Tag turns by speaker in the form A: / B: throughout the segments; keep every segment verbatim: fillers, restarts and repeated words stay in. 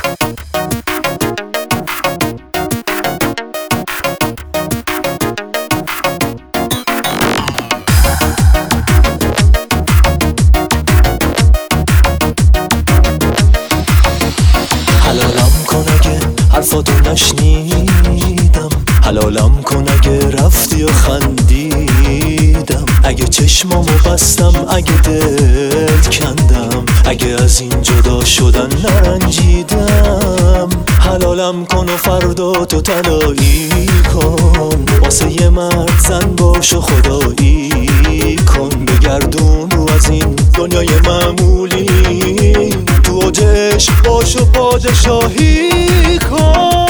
A: حلالم کن اگه حرفاتو نشنیدم، حلالم کن اگه رفتی و خندیدم، اگه چشمامو بستم، اگه دل کندم، اگه از این جدا شدن نرنجیدم. حلالم کن و فردا تو طلایی کن، واسه یه مرد زن باش و خدایی کن. بگردون رو از این دنیای معمولی، تو اوجش باش و پادشاهی کن.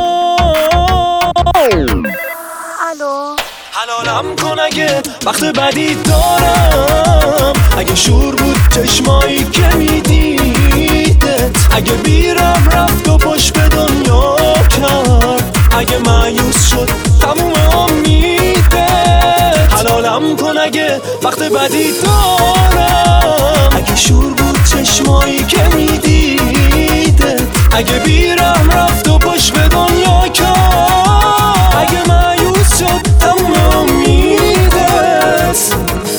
B: الو
A: حلالم کن اگه وقت بدی دارم، اگه شور بود چشمایی که میدیدت، اگه بیرم رفت و پشت به دنیا کرد، اگه مایوس شد تموم امیدت. حلالم کن اگه وقت بدی دارم، اگه شور بود چشمایی که میدیدت، اگه بیرم رفت و پشت به دنیا کرد، اگه مایوس شد تموم امیدت.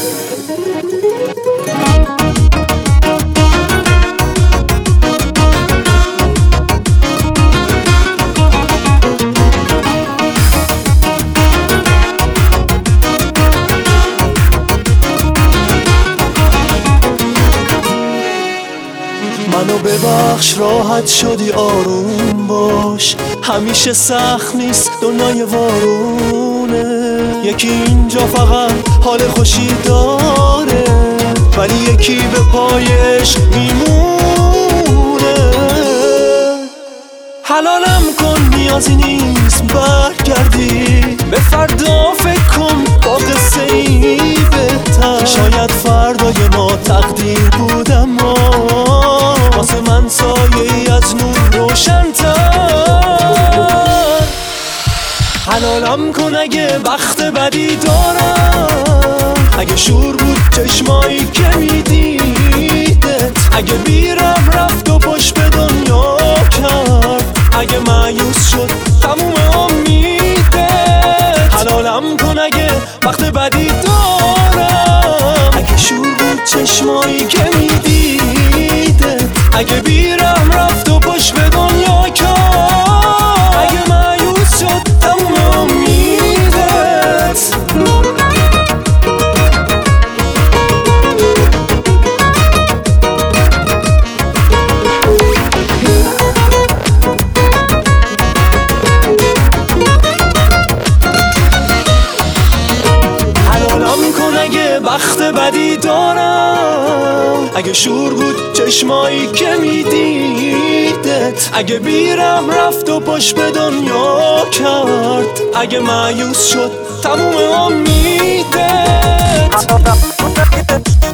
A: منو ببخش راحت شدی آروم باش، همیشه سخت نیست دنیای وارونه. یکی اینجا فقط حال خوشی داره، ولی یکی به پای عشق میمونه. حلالم کن نیازی نیست برگردی، به فردا فکر کن با قصه ای بهتر. شاید فردای ما تقدیر بود، اما واسه من سایه ای از نور روشن‌تر. حلالم کن اگه وقت بدی دارم، اگه شور بود چشمایی که میدیدت، اگه بیرم رفت و پشت به دنیا کرد، اگه مایوس شد تموم امیدت. حلالم کن اگه وقت بدی دارم، اگه شور بود چشمایی که میدیدت، اگه بیرم رفت و پشت به دنیا کرد، اگه مایوس شد تموم امیدت. حلالم کن اگه وقت بدی دارم، اگه شور بود چشمایی که میدیدت، اگه بیرم رفت و پشت به دنیا کرد، اگه مایوس شد تموم امیدت.